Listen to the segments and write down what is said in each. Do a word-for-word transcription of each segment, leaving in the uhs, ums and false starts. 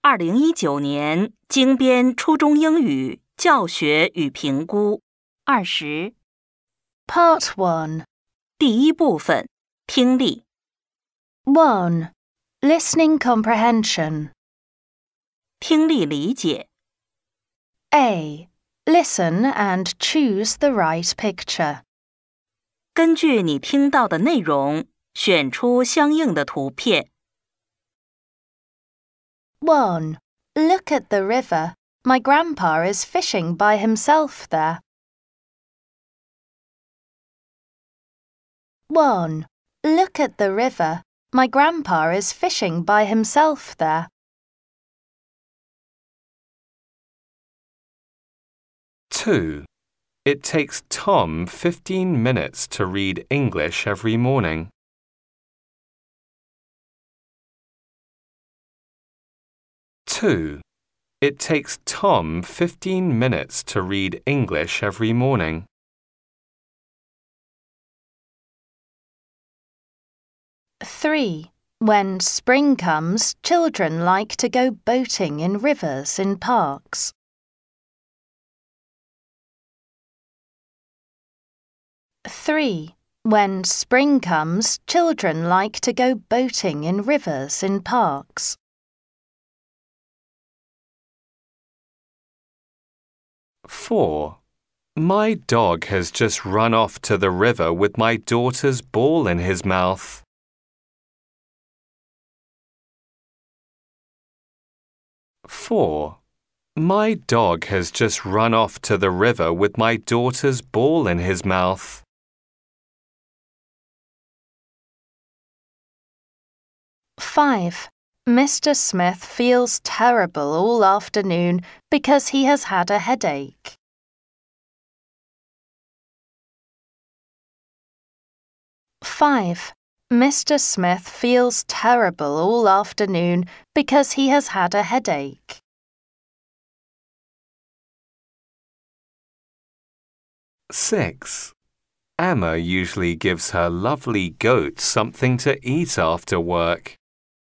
二零一九年精编初中英语教学与评估二十 Part one. 第一部分听力 one. Listening comprehension. 听力理解 A. Listen and choose the right picture. 根据你听到的内容选出相应的图片 one. Look at the river. My grandpa is fishing by himself there. one. Look at the river. My grandpa is fishing by himself there. two. It takes Tom fifteen minutes to read English every morning. two. It takes Tom fifteen minutes to read English every morning. three. When spring comes, children like to go boating in rivers in parks. three. When spring comes, children like to go boating in rivers in parks. four. My dog has just run off to the river with my daughter's ball in his mouth. four. My dog has just run off to the river with my daughter's ball in his mouth. five. Mister Smith feels terrible all afternoon because he has had a headache. five. Mister Smith feels terrible all afternoon because he has had a headache. six. Emma usually gives her lovely goat something to eat after work.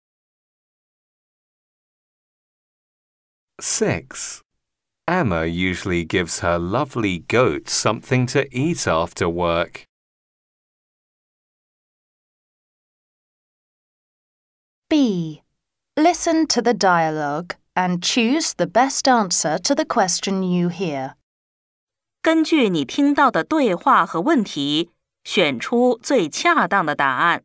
six. Emma usually gives her lovely goat something to eat after work. B. Listen to the dialogue and choose the best answer to the question you hear. 根据你听到的对话和问题选出最恰当的答案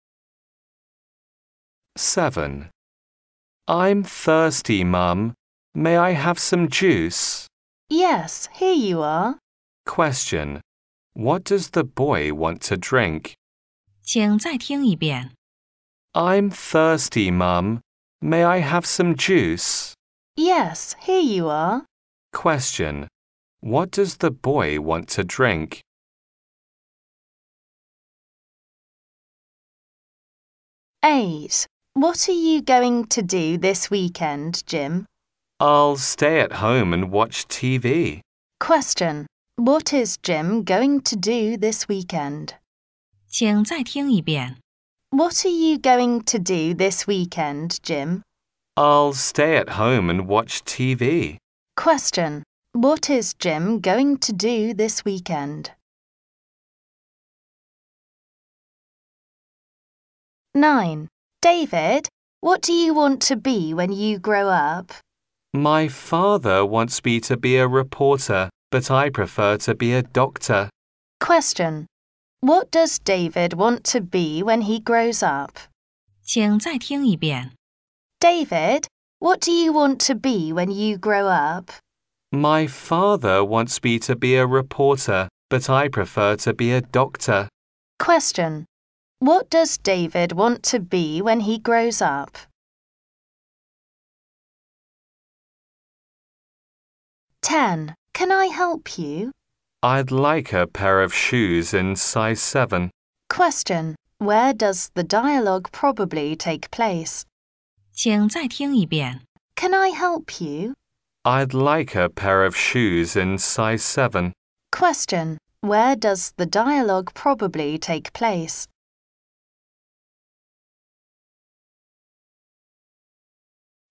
seven. I'm thirsty, Mum. May I have some juice? Yes, here you are. Question. What does the boy want to drink? 请再听一遍。 I'm thirsty, Mum. May I have some juice? Yes, here you are. Question. What does the boy want to drink? eight. What are you going to do this weekend, Jim? I'll stay at home and watch T V. Question. What is Jim going to do this weekend? 请再听一遍。 What are you going to do this weekend, Jim? I'll stay at home and watch T V. Question. What is Jim going to do this weekend? nine. David, what do you want to be when you grow up? My father wants me to be a reporter, but I prefer to be a doctor. Question. What does David want to be when he grows up? 请再听一遍。 David, what do you want to be when you grow up? My father wants me to be a reporter, but I prefer to be a doctor. Question. What does David want to be when he grows up? ten. Can I help you? I'd like a pair of shoes in size seven. Question. Where does the dialogue probably take place? 请再听一遍。 Can I help you? I'd like a pair of shoes in size seven. Question. Where does the dialogue probably take place?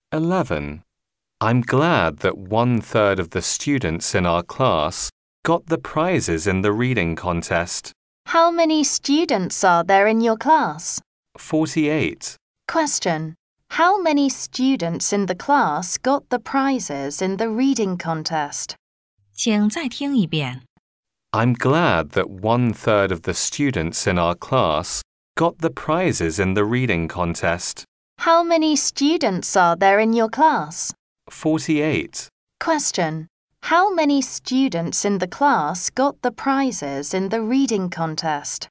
eleven. I'm glad that one-third of the students in our class got the prizes in the reading contest. How many students are there in your class? forty-eight. Question. How many students in the class got the prizes in the reading contest? 请再听一遍。 I'm glad that one-third of the students in our class got the prizes in the reading contest. How many students are there in your class? forty-eight. Question. How many students in the class got the prizes in the reading contest?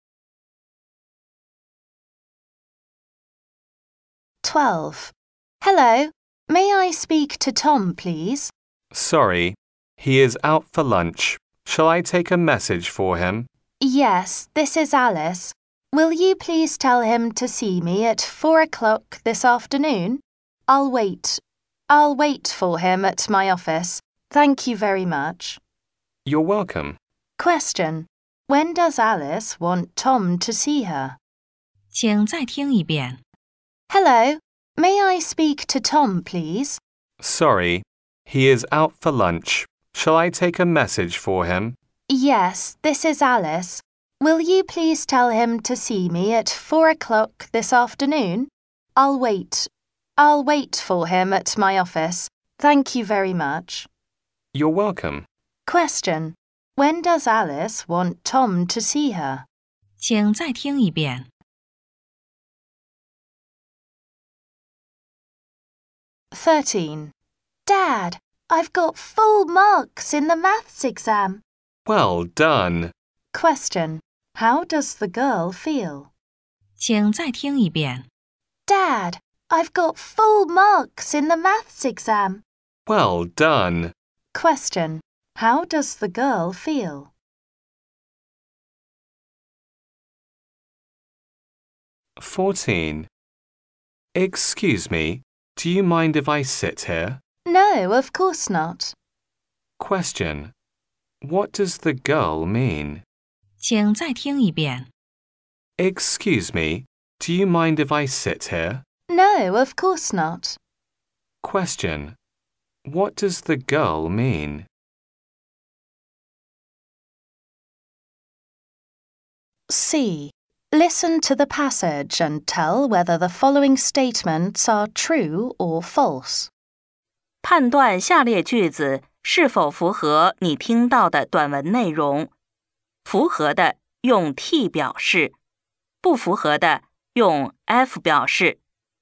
twelve. Hello. May I speak to Tom, please? Sorry, he is out for lunch. Shall I take a message for him? Yes, this is Alice. Will you please tell him to see me at four o'clock this afternoon? I'll wait. I'll wait for him at my office. Thank you very much. You're welcome. Question. When does Alice want Tom to see her? 请再听一遍。 Hello. May I speak to Tom, please? Sorry, he is out for lunch. Shall I take a message for him? Yes, this is Alice. Will you please tell him to see me at four o'clock this afternoon? I'll wait. I'll wait for him at my office. Thank you very much. You're welcome. Question. When does Alice want Tom to see her? 请再听一遍。 thirteen. Dad, I've got full marks in the maths exam. Well done. Question. How does the girl feel? 请再听一遍。 Dad, I've got full marks in the maths exam. Well done. Question. How does the girl feel? fourteen. Excuse me, do you mind if I sit here? No, of course not. Question. What does the girl mean? 请再听一遍。 Excuse me, do you mind if I sit here? No, of course not. Question. What does the girl mean? C. Listen to the passage and tell whether the following statements are true or false. 判断下列句子是否符合你听到的短文内容。符合的用 T 表示，不符合的用 F 表示。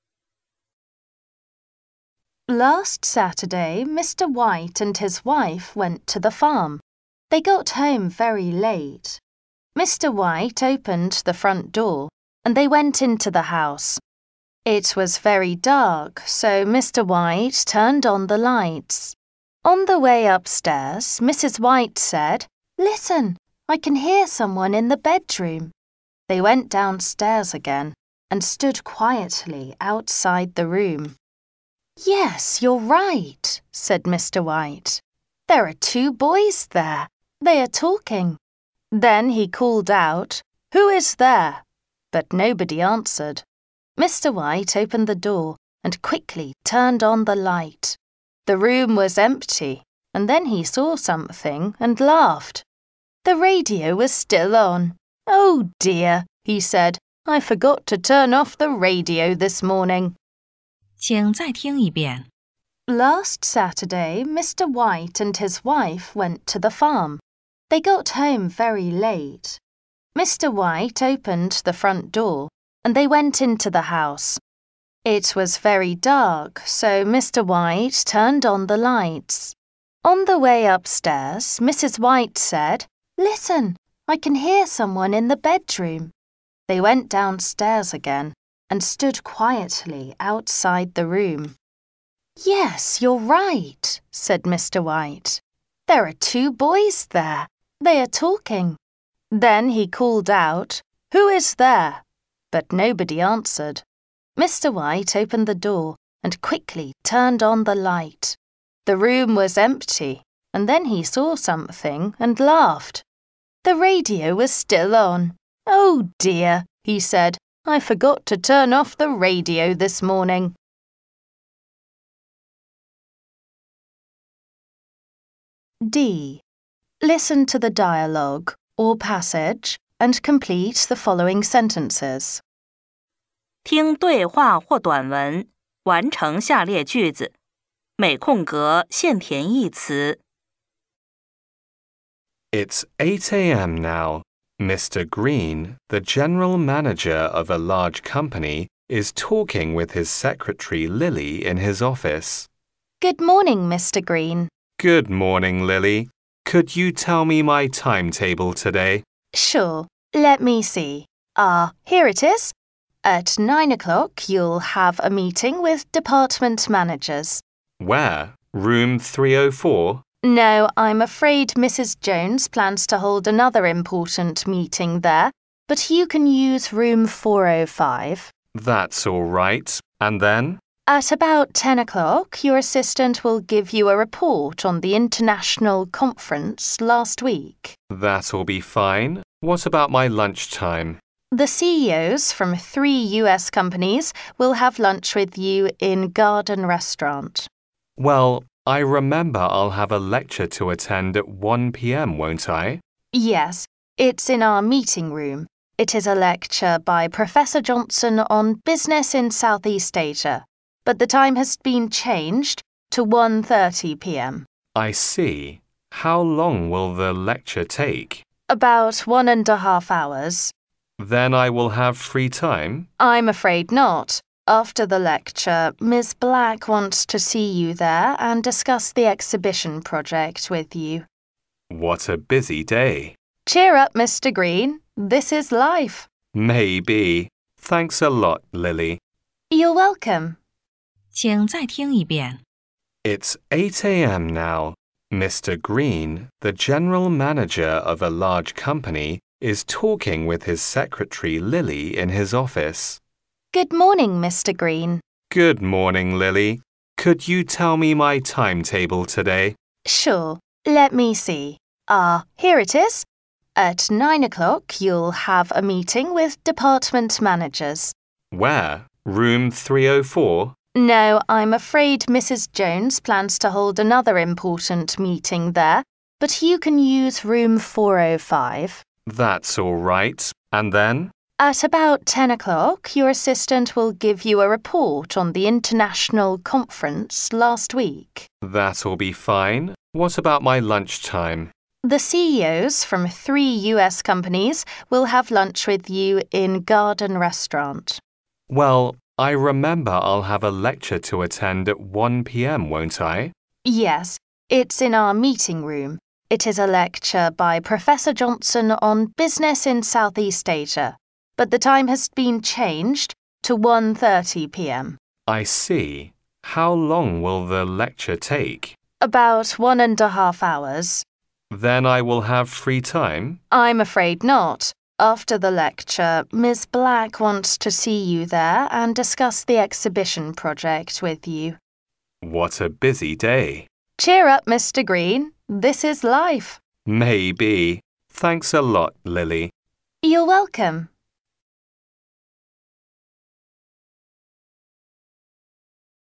Last Saturday, Mister White and his wife went to the farm. They got home very late. Mister White opened the front door, and they went into the house. It was very dark, so Mister White turned on the lights. On the way upstairs, Missus White said, "Listen, I can hear someone in the bedroom." They went downstairs again and stood quietly outside the room. "Yes, you're right," said Mister White. "There are two boys there. They are talking." Then he called out, "Who is there?" But nobody answered. Mister White opened the door and quickly turned on the light. The room was empty, and then he saw something and laughed. The radio was still on. "Oh dear," he said, "I forgot to turn off the radio this morning." 请再听一遍。 Last Saturday, Mister White and his wife went to the farm. They got home very late. Mister White opened the front door, and they went into the house. It was very dark, so Mister White turned on the lights. On the way upstairs, Missus White said, "Listen, I can hear someone in the bedroom." They went downstairs again and stood quietly outside the room. "Yes, you're right," said Mister White. "There are two boys there. They are talking." Then he called out, "Who is there?" But nobody answered. Mister White opened the door and quickly turned on the light. The room was empty, and then he saw something and laughed. The radio was still on. "Oh dear," he said, "I forgot to turn off the radio this morning." D. Listen to the dialogue or passage and complete the following sentences. 听对话或短文，完成下列句子，每空格现填一词。 It's eight a.m. now. Mister Green, the general manager of a large company, is talking with his secretary Lily in his office. Good morning, Mister Green. Good morning, Lily. Could you tell me my timetable today? Sure. Let me see. Ah, here it is. At nine o'clock, you'll have a meeting with department managers. Where? Room three oh four? No, I'm afraid Missus Jones plans to hold another important meeting there, but you can use room four oh five. That's all right. And then? At about ten o'clock, your assistant will give you a report on the international conference last week. That'll be fine. What about my lunchtime? The C E Os from three U S companies will have lunch with you in Garden Restaurant. Well, I remember I'll have a lecture to attend at one p.m., won't I? Yes, it's in our meeting room. It is a lecture by Professor Johnson on business in Southeast Asia, but the time has been changed to one thirty p.m. I see. How long will the lecture take? About one and a half hours. Then I will have free time? I'm afraid not. After the lecture, Miss Black wants to see you there and discuss the exhibition project with you. What a busy day. Cheer up, Mister Green. This is life. Maybe. Thanks a lot, Lily. You're welcome. 请再听一遍。 It's eight a.m. now. Mister Green, the general manager of a large company, is talking with his secretary Lily in his office. Good morning, Mister Green. Good morning, Lily. Could you tell me my timetable today? Sure. Let me see. Ah, here it is. At nine o'clock, you'll have a meeting with department managers. Where? Room three oh four? No, I'm afraid Missus Jones plans to hold another important meeting there, but you can use room four oh five. That's all right. And then? At about ten o'clock, your assistant will give you a report on the international conference last week. That'll be fine. What about my lunchtime? The C E Os from three U S companies will have lunch with you in Garden Restaurant. Well, I remember I'll have a lecture to attend at one p.m., won't I? Yes, it's in our meeting room. It is a lecture by Professor Johnson on business in Southeast Asia, but the time has been changed to one thirty p.m. I see. How long will the lecture take? About one and a half hours. Then I will have free time? I'm afraid not. After the lecture, Miss Black wants to see you there and discuss the exhibition project with you. What a busy day. Cheer up, Mister Green. This is life. Maybe. Thanks a lot, Lily. You're welcome.